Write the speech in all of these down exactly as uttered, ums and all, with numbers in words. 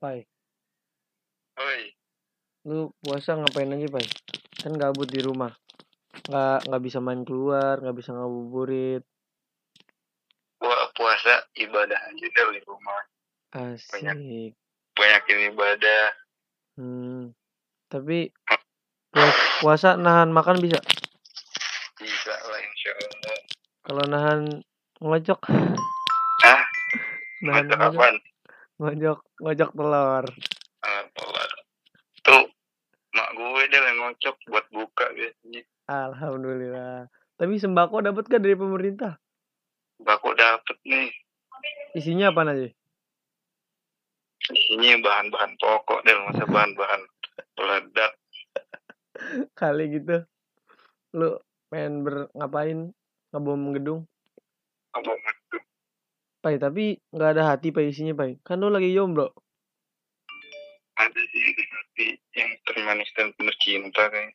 Pai, Oi, lu puasa ngapain aja, Pai? Kan gabut di rumah. Nggak nggak bisa main keluar, nggak bisa ngabuburit. gua puasa ibadah aja deh di rumah. Banyak Asik. banyakin ibadah. Hmm, tapi puas, puasa nahan makan bisa. Bisa lah insya Allah. Kalau nahan ngojok, Ah, nahan mata ngojok, kapan? ngojok, ngojok telur. Ah, telur. Tuh, mak gue deh yang ngocok buat buka biasanya. Alhamdulillah. Tapi sembako dapat kan dari pemerintah? Baku dapet nih. Isinya apa aja? Isinya bahan-bahan pokok deh, masa bahan-bahan peledak. Kali gitu. Lu pengen ber ngapain? Ngebom gedung? Apa gitu? Pai, tapi nggak ada hati, Pai, isinya, Pai. Kan lu lagi jomblo. Ada sih di hati yang termanis dan penuh cinta kayak.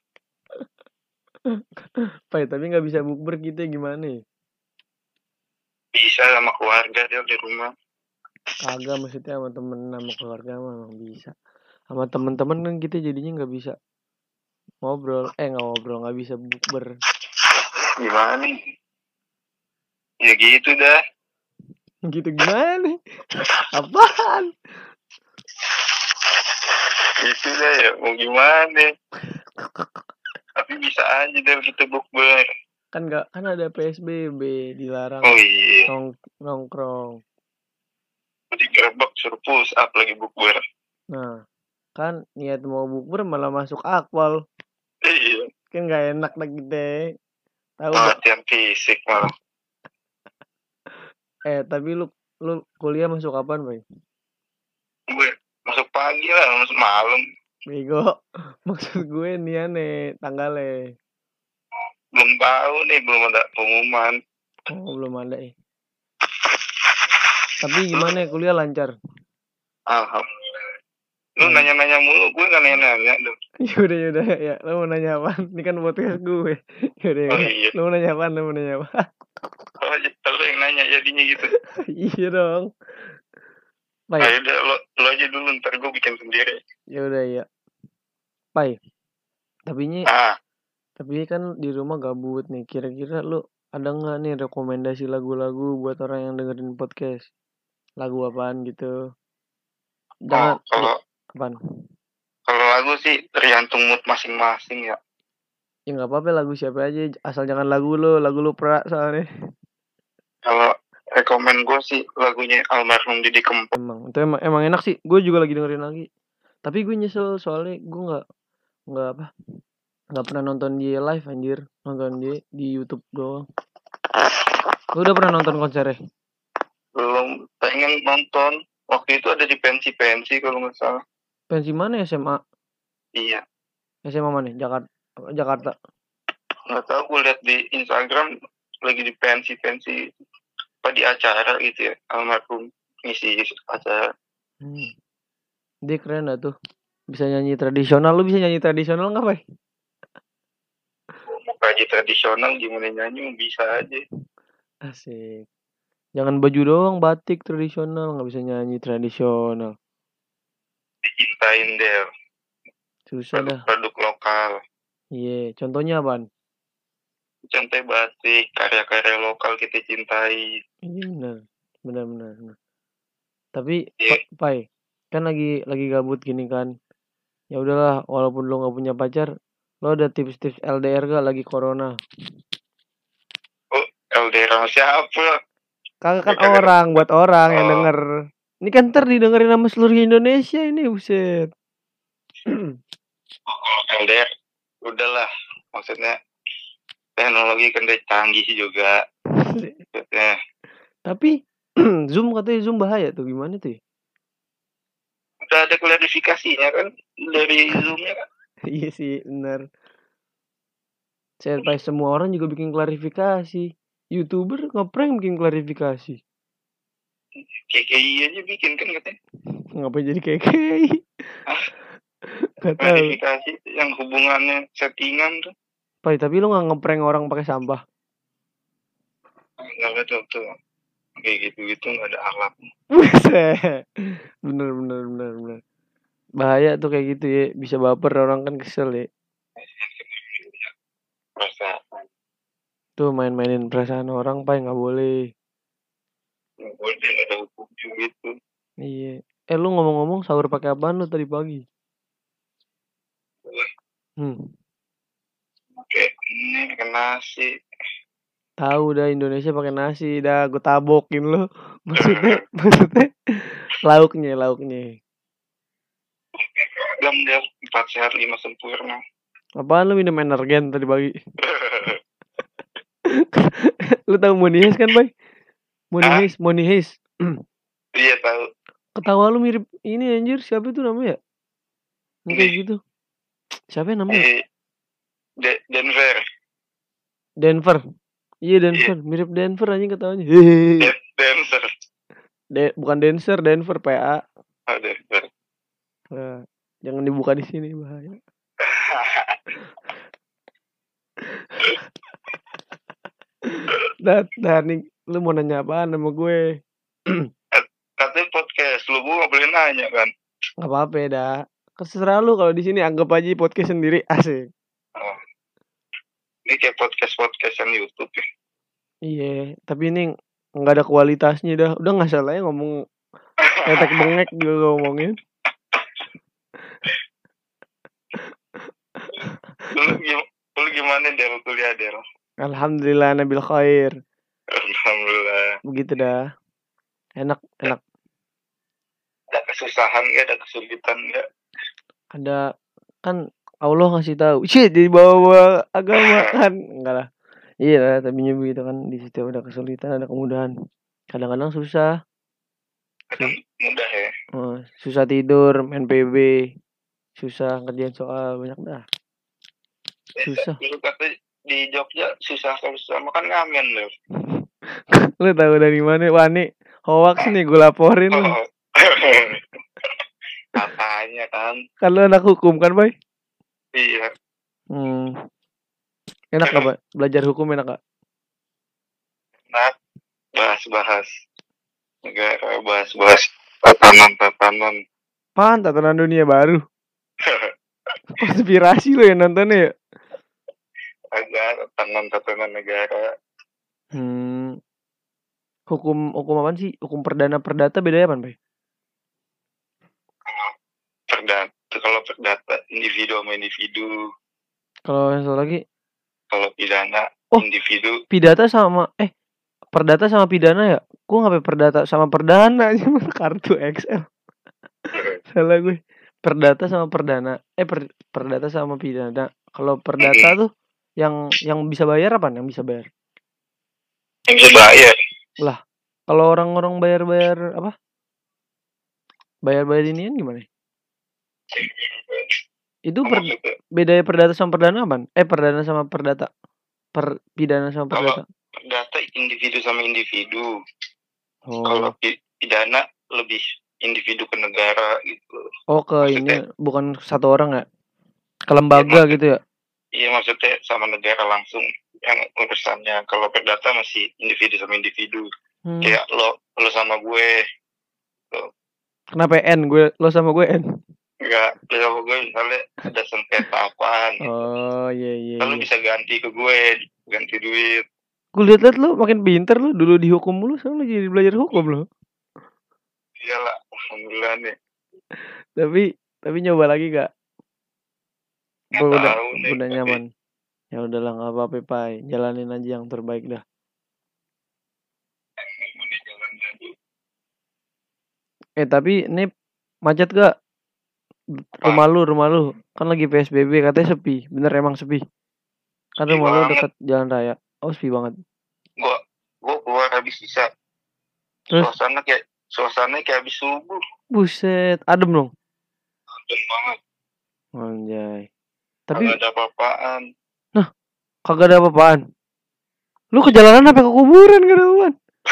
Pai, tapi nggak bisa bukber gitu ya, gimana ya? Bisa sama keluarga dia di rumah. Kagak, maksudnya sama temen sama keluarga mah emang bisa. Sama temen-temen kan kita jadinya nggak bisa ngobrol, eh nggak ngobrol, nggak bisa bukber. Gimana nih? Ya gitu dah. Gitu gimana nih? Apaan? Gitu dah ya, mau gimana? Tapi bisa aja deh kita bukber. Kan nggak, kan ada P S B B, dilarang Oh iya, nong nongkrong. digerebek suruh push up lagi bukber. Nah, kan niat mau bukber malah masuk akpol. Iya, Kan nggak enak lagi deh. Tahu gak? latihan fisik malah. Eh, tapi lu lu kuliah masuk kapan, Bay? Gue masuk pagi lah, masuk malam. Bego. Maksud gue nih aneh tanggalnya. Belum tahu nih, belum ada pengumuman. Oh, belum ada ya. Tapi gimana ya, kuliah lancar? Alhamdulillah. Lu Hmm. nanya-nanya mulu, gue gak nanya-nanya. Yaudah, yaudah, ya. Lo mau nanya apa? Ini kan podcast gue. Yaudah, Oh yaudah. iya, Lo mau nanya apa? Lo mau nanya apa? oh, lu yang nanya jadinya gitu. Iya dong. Pai, Ayo deh, lo, lo aja dulu, ntar gue bikin sendiri. yaudah ya. Pai, tapi ini, Ah, tapi kan di rumah gabut nih. Kira-kira lo ada nggak nih rekomendasi lagu-lagu buat orang yang dengerin podcast? Lagu apaan gitu? Jangan, oh, kalau ja- apaan? kalau lagu sih tergantung mood masing-masing ya. Ya nggak apa-apa lagu siapa aja, asal jangan lagu lo, lagu lo pra soalnya. Kalau rekomen gue sih lagunya almarhum Didi Kempot. Emang, itu emang, emang enak sih. Gue juga lagi dengerin lagi. Tapi gue nyesel soalnya gue nggak nggak apa nggak pernah nonton dia live anjir, nonton dia di YouTube doang. Lu udah pernah nonton konsernya? Belum, pengen nonton. Waktu itu ada di pensi-pensi kalau nggak salah. Pensi mana, S M A? Iya, S M A mana? Jakarta. Jakarta. nggak tahu, gue lihat di Instagram lagi di pensi-pensi apa di acara gitu ya, almarhum ngisi acara. Hmm. Dia keren lah tuh. Bisa nyanyi tradisional. Lu bisa nyanyi tradisional nggak, Pak? Mau kaji tradisional gimana nyanyi bisa aja. Asik. Jangan baju doang, batik tradisional, nggak bisa nyanyi tradisional. Dicintain deh Susah dah. produk-produk lokal. Iya, contohnya apaan? Contoh batik, karya-karya lokal kita cintai. Iya benar. Benar benar. benar. Tapi Iya. Pa- Pai, kan lagi lagi gabut gini kan. Ya udahlah, walaupun lo nggak punya pacar, lo ada tips-tips L D R gak lagi corona? Oh, L D R sama siapa? Kagak kan Ya, kagak ada- orang, buat orang yang Oh. denger. Ini kan ntar didengerin sama seluruh Indonesia ini, buset. L D R udahlah, maksudnya teknologi kan udah canggih juga. Maksudnya Tapi Zoom katanya Zoom bahaya tuh, gimana tuh ya? udah ada klarifikasinya kan dari Zoom-nya kan. Iya sih, benar. Sampai semua orang juga bikin klarifikasi. YouTuber ngeprank bikin klarifikasi. K K I aja bikin kan katanya. Ngapain jadi kayak kayak? Gak tahu. Klarifikasi yang hubungannya settingan tuh. Pai, tapi lu nggak ngeprank orang pakai sampah? Nggak betul tuh. Kayak gitu-gitu nggak ada akhlak. Buset. Bener bener bener bener. Bahaya tuh kayak gitu ya, bisa baper orang kan kesel ya. Perasaan. Tuh main-mainin perasaan orang, Pai, nggak boleh. Nggak boleh, ada hukum gitu. Iya. Eh lu ngomong-ngomong sahur pakai apaan lu tadi pagi? Hmm. Kayak ini makan nasi. Tahu dah Indonesia pakai nasi, dah gue tabokin lu. Maksudnya, maksudnya lauknya, lauknya. Agam dia empat sehat lima sempurna. Apaan lu minum energen tadi pagi? Lu tahu Money Heist kan, Bay? Money Hah? Heist, Money Heist. Iya tahu. Ketawa lu mirip ini anjir, siapa itu namanya? Yang kayak Ini. gitu. Siapa yang namanya? Eh, De- Denver. Denver. Iya Denver, mirip Denver anjing ketawanya. Hehehe. De- Denver. De- bukan Dancer, Denver P A. Oh, Denver. Nah, jangan dibuka di sini bahaya. Dah, dah nih, lu mau nanya apaan sama gue? Katanya podcast, lu gue gak boleh nanya kan? Gak apa-apa ya, dah. Terserah lu kalau di sini anggap aja podcast sendiri, asik. Oh. Ini kayak podcast-podcastan YouTube ya. Iya, tapi ini nggak ada kualitasnya dah. Udah nggak salah ya ngomong tetek bengek juga ngomongin. Lu, gim- lu gimana Del kuliah Del? Alhamdulillah nabil khair. Alhamdulillah. Begitu dah. Enak, enak. Ada kesusahan gak? Ada kesulitan gak? Ada kan Allah ngasih tahu. Shit, di bawah agama kan enggak lah. Iya lah, tapi begitu kan di situ ada kesulitan, ada kemudahan. Kadang-kadang susah. Kadang mudah ya. Oh, susah tidur, main P B. Susah ngerjain soal, banyak dah. Susah. Lu kata di Jogja susah susah makan ngamen lu. Lu tahu dari mana? Wah, nih hoax nih gue laporin lu. Oh. Katanya kan. Kan lu anak hukum kan, Bay? Iya. Hmm. Enak gak, Pak? Belajar hukum enak gak? Nah, bahas-bahas negara, bahas-bahas tatanan-tatanan. Apaan tatanan dunia baru? Konspirasi lo yang nontonnya ya? Agak tatanan-tatanan negara. Hmm. Hukum hukum apaan sih? Hukum perdana perdata bedanya apaan, Bay? Perdata, kalau perdata individu sama individu. Kalau yang satu lagi? Kalau pidana oh, individu. Pidata sama eh perdata sama pidana ya? Gue ngapain perdata sama perdana aja kartu X L. Salah gue. Perdata sama perdana. Eh per, perdata sama pidana. Kalau perdata tuh yang yang bisa bayar apa? Yang bisa bayar? Yang bisa bayar. Lah, kalau orang-orang bayar-bayar apa? Bayar-bayar inian gimana? Itu per, bedanya perdata sama perdana apa? Eh perdana sama perdata. Per pidana sama perdata. Kalau perdata individu sama individu. Oh. Kalau pidana lebih individu ke negara gitu. Oh, ke maksudnya, ini bukan satu orang ya? Ke lembaga ya, gitu ya? Iya, maksudnya sama negara langsung yang urusannya. Kalau perdata masih individu sama individu. Hmm. Kayak lo lo sama gue. Lo. Kenapa N? Gue lo sama gue N? Enggak, lo sama gue misalnya ada sengketa apaan gitu. Oh, iya iya. Lalu iya. bisa ganti ke gue, ganti duit. Gue liat-liat lo makin pinter lo, dulu dihukum mulu, sekarang lo jadi belajar hukum lo. Iyalah, alhamdulillah nih. Tapi tapi nyoba lagi gak? Gue udah nih, udah nyaman. Ya udahlah nggak apa-apa, Pai. Jalanin aja yang terbaik dah. Eh tapi ini macet gak? Rumah lu, rumah lu kan lagi P S B B katanya sepi. Bener emang sepi? Kan rumah lu dekat jalan raya. Oh sepi banget. Gua gua keluar habis isa. Terus? Suasana kayak suasana kayak habis subuh. Buset, adem dong. Adem banget. Anjay. Tapi kagak ada apa-apaan. Nah, kagak ada apa-apaan. Lu ke jalanan apa ke kuburan gak ada apa-apaan?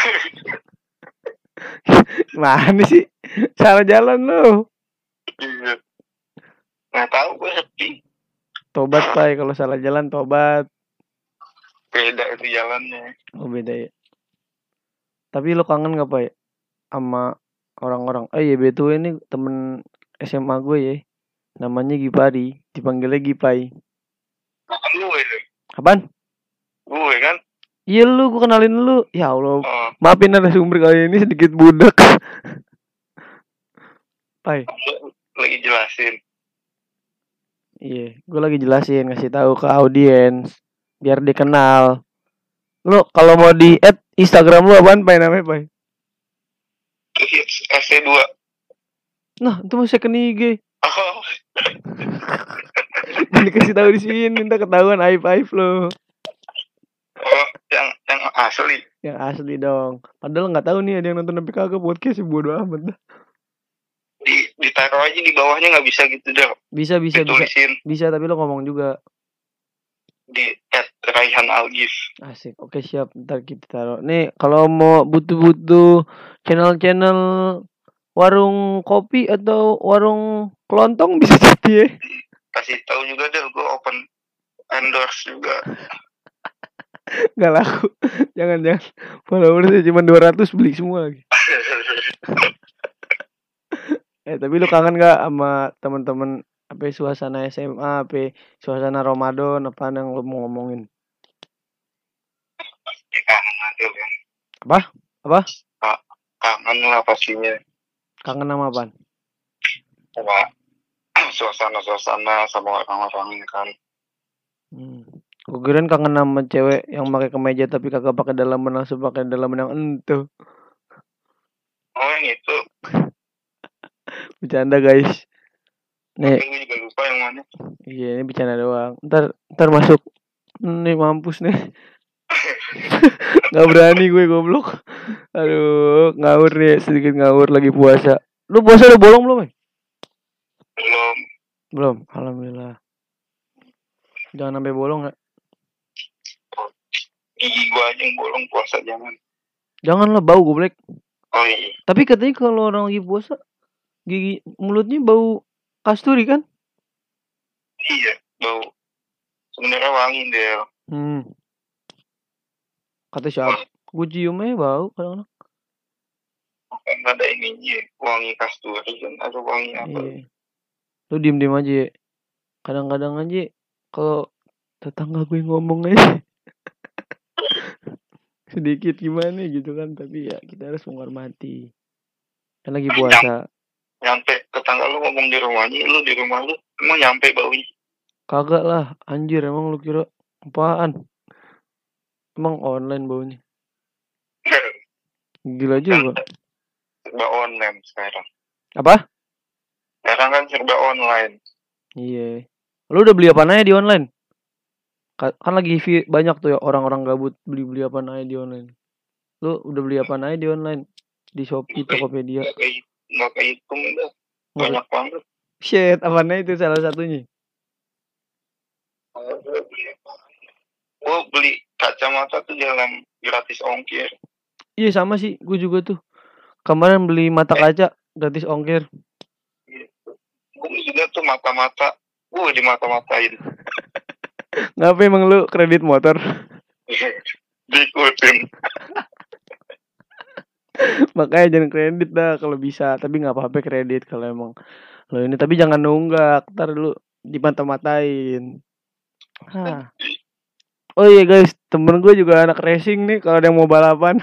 Mana sih? Salah jalan lu. Iya. Nggak tahu gue sepi. Tobat, Pai, kalau salah jalan tobat. Beda itu jalannya. Oh, beda ya. Tapi lu kangen gak, Pai? Sama orang-orang. Eh, ya betul ini temen S M A gue ya. Namanya Gipari, dipanggilnya Gipai. Bukan gue itu. Apaan? Gue kan. Iya lu, gue kenalin lu. Ya Allah, Oh. maafin ada sumber kali ini sedikit budak. Pai. Lagi jelasin. Iya, gue lagi jelasin, ngasih tahu ke audiens biar dikenal. Lu kalau mau di add Instagram lu apaan, Pai, namanya, Pai? S C dua. Nah, itu masih second I G. Oh. Jangan dikasih tahu di sini, minta ketahuan aib-aib lo. Oh, yang yang asli. Yang asli dong. Padahal nggak tahu nih ada yang nonton sampai kagak podcast, bodo amat dah. Di ditaruh aja di bawahnya nggak bisa gitu dah. Bisa bisa Ditulisin. bisa. Bisa tapi lo ngomong juga. Di at Raihan Algif. Asik. Oke siap. Ntar kita taruh. Nih kalau mau butuh-butuh channel-channel warung kopi atau warung kelontong bisa jadi ya. Kasih tahu juga deh, gue open endorse juga. Gak laku. Jangan jangan. Followersnya cuma dua ratus, beli semua lagi. Eh tapi lu kangen gak sama teman-teman apa suasana S M A, apa suasana Ramadan, apa yang lu mau ngomongin? Ya, kangen aja kan. Apa? Apa? Kangen lah pastinya. Kangen sama apaan? Sama suasana-suasana sama orang-orangnya kan. Hmm. Gue kirain kangen sama cewek yang pakai kemeja tapi kagak pakai dalaman, langsung pakai dalaman yang entuh. Oh yang itu. Bercanda guys. Nih. Gue juga lupa yang mana. Iya ini bercanda doang. Ntar ntar masuk. Nih mampus nih. Gak berani gue goblok. Aduh ngawur nih, sedikit ngawur lagi puasa. Lu puasa udah bolong belum? Belum. Belum. Alhamdulillah. Jangan sampai bolong ya. Gigi gue aja yang bolong, puasa jangan. Janganlah, bau goblok. Oh iya. Tapi katanya kalau orang lagi puasa gigi mulutnya bau kasturi kan? Iya, bau. Sebenarnya wangi deh. Hmm. Kata siapa? Gue ciumnya bau kadang-kadang. Kan ada ininya, wangi kasturi kan, atau wangi apa? Iya. Lu diem-diem aja ya. Kadang-kadang aja kalau tetangga gue ngomong aja sedikit gimana gitu kan, tapi ya kita harus menghormati. Kan lagi puasa. Nyampe tetangga lu ngomong di rumahnya, lu di rumah lu emang nyampe baunya? Kagak lah, anjir, emang lu kira apaan? Emang online baunya. Gila juga. Serba online sekarang. Apa? Sekarang kan serba online. Iya. Lu udah beli apa aja di online? Kan lagi banyak tuh ya orang-orang gabut beli-beli apa aja di online. Lu udah beli apa aja di online? Di Shopee, Tokopedia. Nggak kehitung dah. Banyak banget. Shit, apa aja itu salah satunya? Gue beli kacamata tuh jalan gratis ongkir. Iya sama sih, gue juga tuh. Kemarin beli mata kaca gratis ongkir. Gue juga tuh mata-mata. Gue di mata-matain. Ngapa emang lu kredit motor? Diikutin. Makanya jangan kredit dah kalau bisa. Tapi gak apa-apa kredit kalau emang lo ini. Tapi jangan nunggak, ntar lu di mata-matain. Hah. Oh iya guys, temen gue juga anak racing nih. Kalau ada yang mau balapan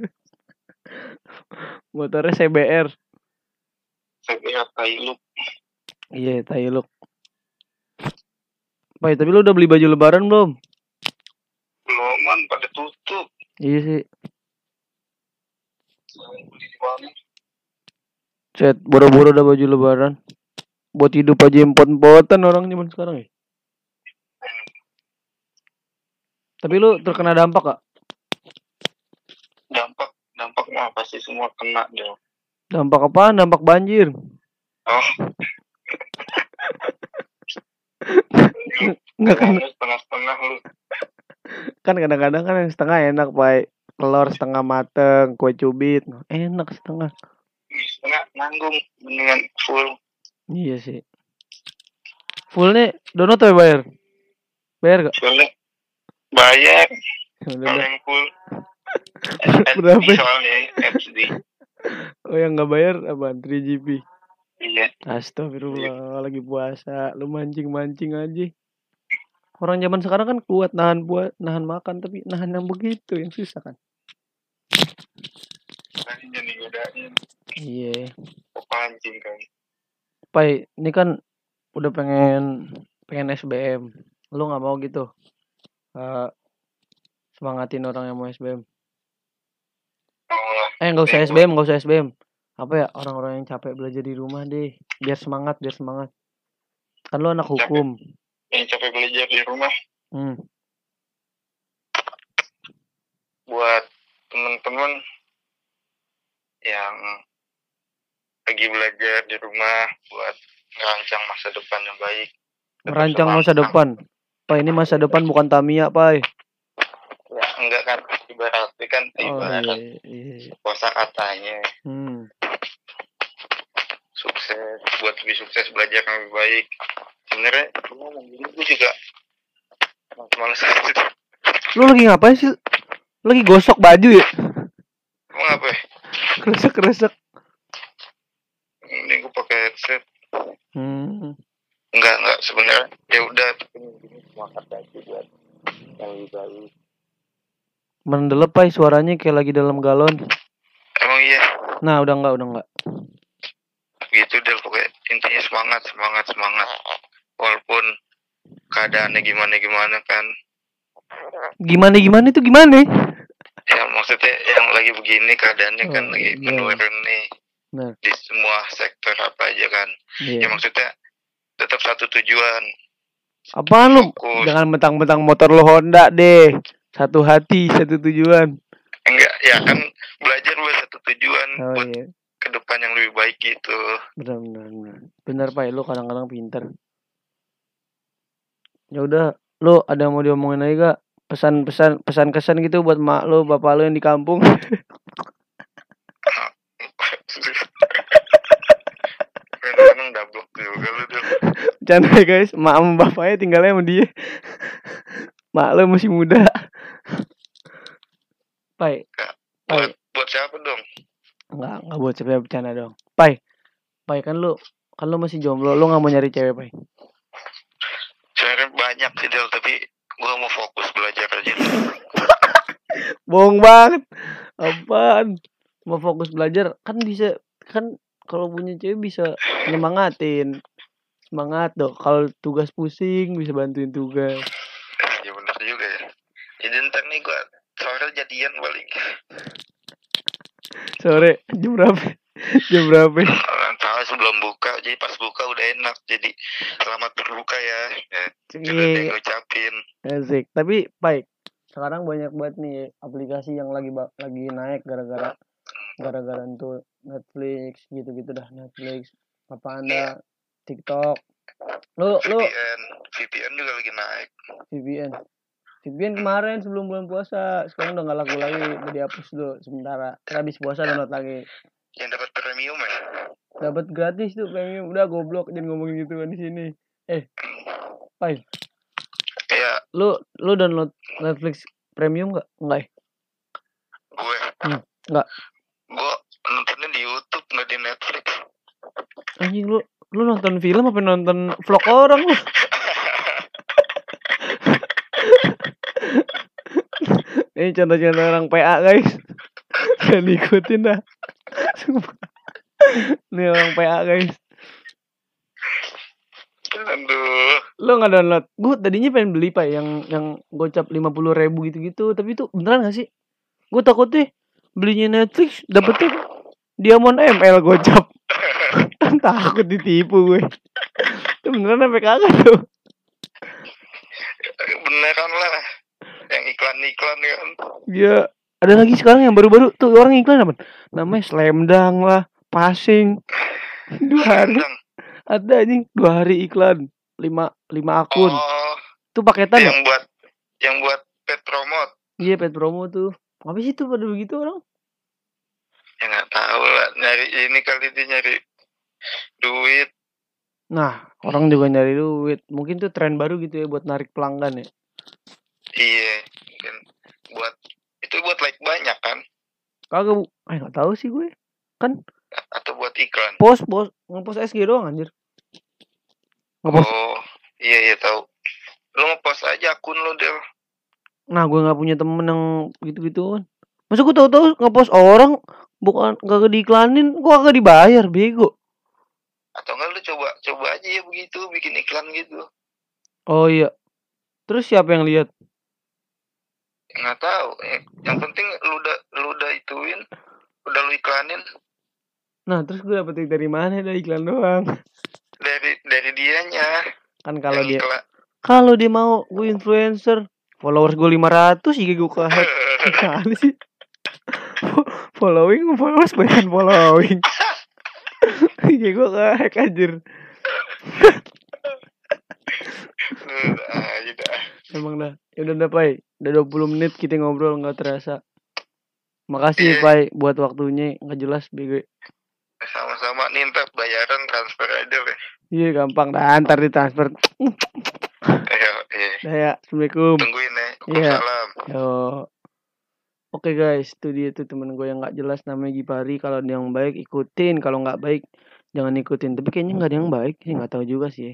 motornya C B R. C B R Tailuk. Iya, Tailuk. Pai, tapi lu udah beli baju lebaran belum? Belum, man, pada tutup. Iya sih. Cet, boro-boro udah baju lebaran. Buat hidup aja import-importan orang zaman sekarang ya. Tapi lu terkena dampak gak? Dampak, dampak mah pasti semua kena dong. Dampak apaan? Dampak banjir. Oh. Enggak kan setengah-setengah lu. Kan kadang-kadang kan yang setengah enak, Pak. Telur setengah mateng, kue cubit. Enak setengah. Setengah nanggung dengan full. Iya sih. Fullnya donat atau bayar? Bayar gak? Fullnya bayar. Kalau yang full berapa? Soalnya H D. Oh yang gak bayar apaan? tiga G B. Iya. Astagfirullah, lagi puasa, lu mancing-mancing aja. Orang zaman sekarang kan kuat nahan buat nahan makan, tapi nahan yang begitu yang susah kan. Tadi jadi godain. Iya. Pancing kan. Pai, ini kan udah pengen pengen S B M. Lu nggak mau gitu? Uh, semangatin orang yang mau S B M. Oh, Eh nggak usah S B M, nggak usah S B M. Apa ya, orang-orang yang capek belajar di rumah deh, biar semangat, biar semangat. Kan lu anak hukum. Yang capek belajar di rumah. Hmm. Buat teman-teman yang lagi belajar di rumah buat merancang masa depan yang baik. Merancang masa depan. Pak, ini masa depan bukan Tamiya, Pak. Ya, enggak kan, ibaratnya kan ibarat oh, iya, iya. kosa katanya. Hmm. Sukses, buat lebih sukses, belajar yang lebih baik. Sebenarnya gue juga malas aja. Lu lagi ngapain sih? Lagi gosok baju ya? Mau ngapa? Kresek-kresek. Ini gue pakai headset. Hmm. Enggak, enggak. Sebenarnya ya udah. Ini semangat aja buat yang lebih baik. Mendelep, Pai, suaranya kayak lagi dalam galon. Emang iya? Nah, udah enggak, udah enggak. Gitu deh, pokoknya intinya semangat, semangat, semangat. Walaupun keadaannya gimana-gimana kan. Gimana-gimana itu gimana? Ya maksudnya yang lagi begini keadaannya oh, kan lagi yeah. menurun nih. Nah. Di semua sektor apa aja kan. Yeah. Ya maksudnya tetap satu tujuan. Apaan lu? Jangan mentang-mentang motor lo Honda deh. Satu hati, satu tujuan. Enggak, ya kan belajar buat satu tujuan. Oh, buat iya. ke depan yang lebih baik gitu. Benar, benar, benar. Benar, Pak, lu kadang-kadang pinter. Ya udah, lu ada mau diomongin lagi gak? Pesan-pesan, pesan-kesan gitu buat mak lu, bapak lu yang di kampung. Kadang-kadang dablok juga lu tuh. Jangan guys, mak sama bapaknya tinggalnya sama dia. Mak lu masih muda. Pai. Buat, buat siapa dong? Enggak, enggak buat siapa, bercanda dong. Pai. Pai, kan lu kan lu masih jomblo, lu enggak mau nyari cewek, Pai? Cewek banyak sih, Del, tapi gua mau fokus belajar aja. Bohong banget. Apaan? Mau fokus belajar kan bisa, kan kalau punya cewek bisa nyemangatin. Semangat dong. Kalau tugas pusing bisa bantuin tugas. Ya benar juga ya. Jadi ntar nih gua sore jadian balik. Sore jam berapa? Jam berapa? Salah sebelum buka, jadi pas buka udah enak. Jadi selamat berbuka ya. Ya coba deh ngucapin. Asik. Tapi baik. Sekarang banyak banget nih aplikasi yang lagi lagi naik gara-gara gara-gara itu Netflix gitu-gitu dah. Netflix, apa Anda, yeah. TikTok. Lu lu V P N, V P N juga lagi naik. V P N. V P N kemarin sebelum bulan puasa, sekarang udah nggak laku lagi, udah dihapus dulu sementara. Habis puasa download lagi. Yang dapat premium ya? Dapat gratis tuh premium. Udah goblok jangan ngomongin gitu kan di sini. Eh, Pai. Iya. Lu lu download Netflix premium nggak? Enggak ya? Gue? Hmm, enggak. Gue nontonnya di YouTube, nggak di Netflix. Anjing, lu lu nonton film apa nonton vlog orang lu? Ini contoh-contoh orang P A guys. Jangan diikutin dah. Ini orang P A guys. Aduh. Lo nggak download? Gue tadinya pengen beli, Pak, yang yang gocap lima puluh ribu gitu-gitu. Tapi itu beneran gak sih? Gue takutnya belinya Netflix dapetnya Diamond M L gocap. Takut ditipu gue. Itu beneran apa kagak tuh? Beneran lah. Yang iklan-iklan kan. Iya. Ada lagi sekarang yang baru-baru tuh orang iklan apa? Namanya Slamdang lah, Passing. Dua hari. Ada anjing dua hari iklan. Lima lima akun. Oh, itu paketan yang ya? buat yang buat pet promote. Iya, pet promo tuh. Apa sih tuh pada begitu orang? Ya nggak tahu lah, nyari ini kali dia nyari duit. Nah, orang juga nyari duit. Mungkin tuh tren baru gitu ya buat narik pelanggan ya. Iya, mungkin buat itu buat like banyak kan? Kagak, eh nggak tahu sih gue. Kan atau buat iklan? Post, post, ngepost S G doang anjir. Ngepost. Oh, iya iya tahu. Lu ngepost aja akun lu, Del. Nah, gue nggak punya temen yang gitu-gituan. Masa gue tahu-tahu ngepost orang bukan kagak diiklanin, gue kagak dibayar, bego. Atau enggak lu coba coba aja ya begitu, bikin iklan gitu. Oh iya. Terus siapa yang lihat? Nggak tahu. Eh, yang penting lu udah lu udah ituin, udah lu iklanin. Nah, terus gue dapet dari mana? Dari iklan doang. Dari dari dianya. Kan kalau dia iklan. kalau dia mau gue influencer, followers gue lima ratus, iya gue ke hack. Gimana sih? Following followers banyak following. Iya gue ke hack anjir. Nah, emang dah. Ya udah dah, Pai. Udah dua puluh menit kita ngobrol nggak terasa. Makasih, yeah. Pai, buat waktunya. Nggak jelas, bego. Sama-sama nih, ntar bayaran transfer aja deh. Iya, gampang dah. Ntar ditransfer. Iya, iya. Dah ya, Assalamualaikum. Tungguin ya. Waalaikumsalam. Yo. Oke guys, itu dia tuh temen gue yang nggak jelas namanya Gipari. Kalau dia yang baik ikutin, kalau nggak baik jangan ikutin. Tapi kayaknya nggak ada yang baik sih, nggak tahu juga sih.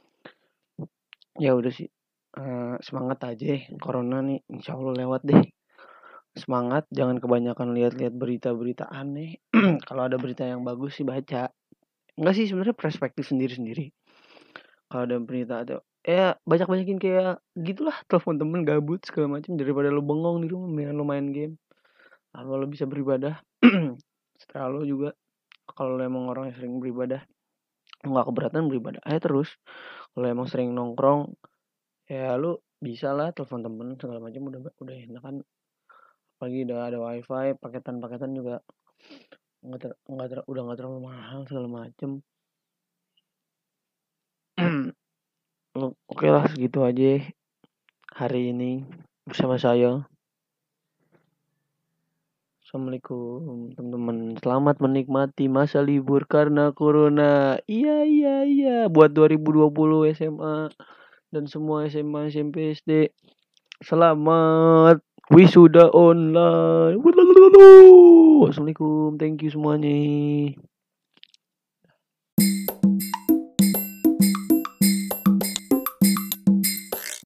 Ya udah sih, uh, semangat aja. Corona nih, insya Allah lewat deh. Semangat, jangan kebanyakan lihat-lihat berita-berita aneh. Kalau ada berita yang bagus sih baca. Enggak sih, sebenarnya perspektif sendiri-sendiri. Kalau ada berita atau ya banyak-banyakin kayak gitulah, telepon temen gabut segala macam daripada lu bengong di rumah, mendingan lu main game. Lalu lu bisa beribadah. Setelah lu juga kalau lu emang orang yang sering beribadah, nggak keberatan beribadah aja terus. Kalau emang sering nongkrong, ya lu bisa lah telepon temen segala macam, udah udah enak kan. Apalagi udah ada wifi, paketan-paketan juga nggak ter, nggak ter, udah nggak terlalu mahal segala macam. Oke lah, segitu aja hari ini bersama saya. Assalamualaikum teman-teman. Selamat menikmati masa libur karena corona. Iya iya iya. Buat dua ribu dua puluh S M A dan semua S M A S M P S D. Selamat wisuda online. Wassalamualaikum. Thank you semuanya.